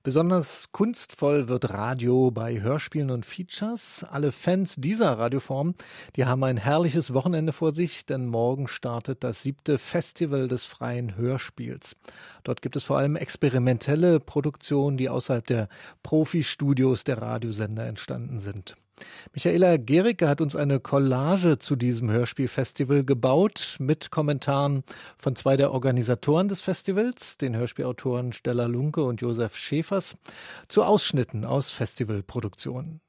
Besonders kunstvoll wird Radio bei Hörspielen und Features. Alle Fans dieser Radioform, die haben ein herrliches Wochenende vor sich, denn morgen startet das 7. Festival des freien Hörspiels. Dort gibt es vor allem experimentelle Produktionen, die außerhalb der Profi-Studios der Radiosender entstanden sind. Michaela Gericke hat uns eine Collage zu diesem Hörspielfestival gebaut mit Kommentaren von zwei der Organisatoren des Festivals, den Hörspielautoren Stella Lunke und Josef Schäfers, zu Ausschnitten aus Festivalproduktionen.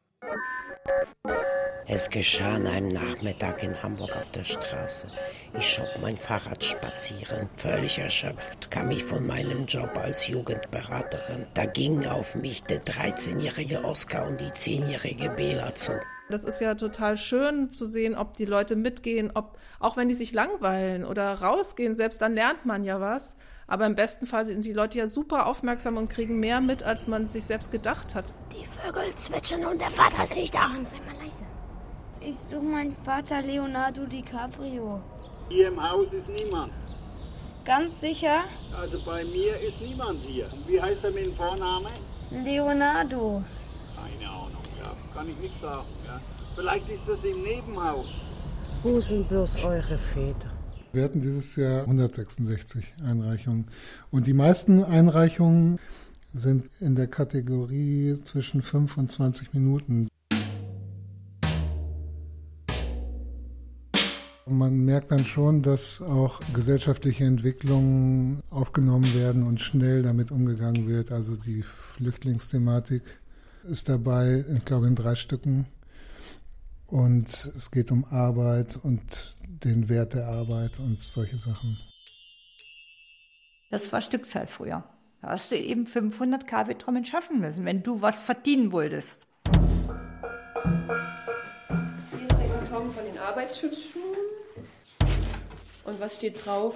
Es geschah an einem Nachmittag in Hamburg auf der Straße. Ich schob mein Fahrrad spazieren. Völlig erschöpft kam ich von meinem Job als Jugendberaterin. Da gingen auf mich der 13-jährige Oskar und die 10-jährige Bela zu. Das ist ja total schön zu sehen, ob die Leute mitgehen, auch wenn die sich langweilen oder rausgehen, selbst dann lernt man ja was. Aber im besten Fall sind die Leute ja super aufmerksam und kriegen mehr mit, als man sich selbst gedacht hat. Die Vögel zwitschern und der Vater ist nicht da. Sei mal leise. Ich suche meinen Vater Leonardo DiCaprio. Hier im Haus ist niemand. Ganz sicher? Also bei mir ist niemand hier. Und wie heißt er mit dem Vornamen? Leonardo. Keine Ahnung, ja. Kann ich nicht sagen, ja. Vielleicht ist das im Nebenhaus. Wo sind bloß eure Väter? Wir hatten dieses Jahr 166 Einreichungen. Und die meisten Einreichungen sind in der Kategorie zwischen 5 und 20 Minuten. Man merkt dann schon, dass auch gesellschaftliche Entwicklungen aufgenommen werden und schnell damit umgegangen wird. Also die Flüchtlingsthematik ist dabei, ich glaube, in 3 Stücken. Und es geht um Arbeit und den Wert der Arbeit und solche Sachen. Das war Stückzahl früher. Da hast du eben 500 KW-Trommeln schaffen müssen, wenn du was verdienen wolltest. Hier ist der Karton von den Arbeitsschutzschuhen. Und was steht drauf?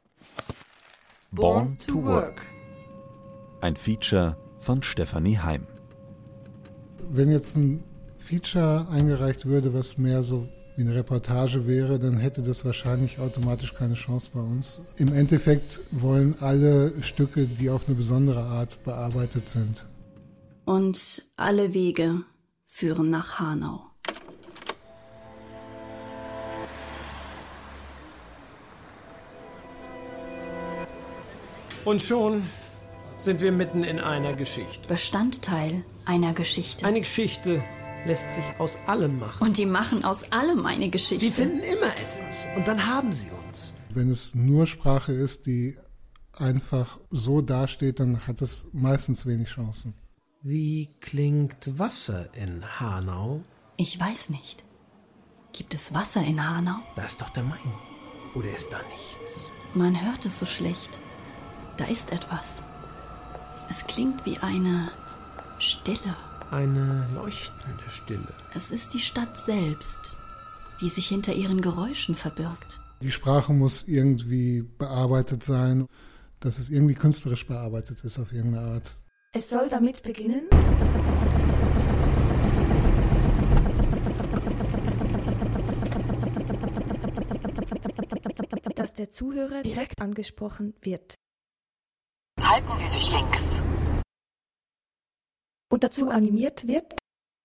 Born to Work. Ein Feature von Stefanie Heim. Wenn jetzt ein Feature eingereicht würde, was mehr so wie eine Reportage wäre, dann hätte das wahrscheinlich automatisch keine Chance bei uns. Im Endeffekt wollen alle Stücke, die auf eine besondere Art bearbeitet sind. Und alle Wege führen nach Hanau. Und schon sind wir mitten in einer Geschichte. Bestandteil einer Geschichte. Eine Geschichte lässt sich aus allem machen. Und die machen aus allem eine Geschichte. Die finden immer etwas und dann haben sie uns. Wenn es nur Sprache ist, die einfach so dasteht, dann hat es meistens wenig Chancen. Wie klingt Wasser in Hanau? Ich weiß nicht. Gibt es Wasser in Hanau? Da ist doch der Main. Oder ist da nichts? Man hört es so schlecht. Da ist etwas. Es klingt wie eine Stille. Eine leuchtende Stille. Es ist die Stadt selbst, die sich hinter ihren Geräuschen verbirgt. Die Sprache muss irgendwie bearbeitet sein, dass es irgendwie künstlerisch bearbeitet ist auf irgendeine Art. Es soll damit beginnen, dass der Zuhörer direkt angesprochen wird. Halten Sie sich links. Und dazu animiert wird.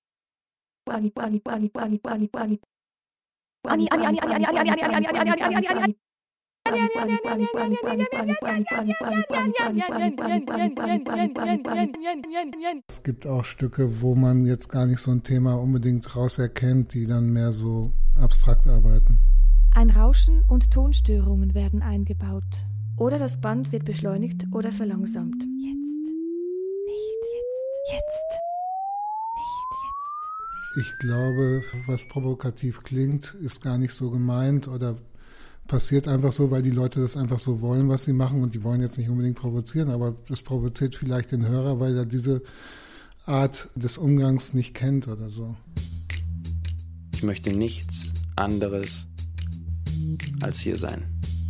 Es gibt auch Stücke, wo man jetzt gar nicht so ein Thema unbedingt rauserkennt, die dann mehr so abstrakt arbeiten. Ein Rauschen und Tonstörungen werden eingebaut. Oder das Band wird beschleunigt oder verlangsamt. Jetzt. Nicht jetzt. Jetzt. Nicht jetzt. Ich glaube, was provokativ klingt, ist gar nicht so gemeint oder passiert einfach so, weil die Leute das einfach so wollen, was sie machen, und die wollen jetzt nicht unbedingt provozieren, aber das provoziert vielleicht den Hörer, weil er diese Art des Umgangs nicht kennt oder so. Ich möchte nichts anderes als hier sein.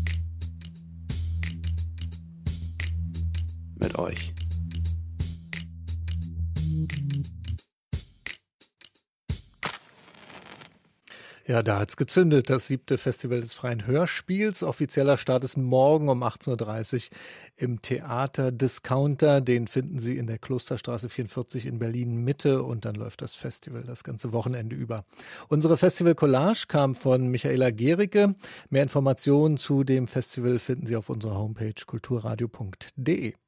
Mit euch. Ja, da hat's gezündet, das 7. Festival des freien Hörspiels. Offizieller Start ist morgen um 18.30 Uhr im Theater Discounter. Den finden Sie in der Klosterstraße 44 in Berlin-Mitte und dann läuft das Festival das ganze Wochenende über. Unsere Festival-Collage kam von Michaela Gericke. Mehr Informationen zu dem Festival finden Sie auf unserer Homepage kulturradio.de.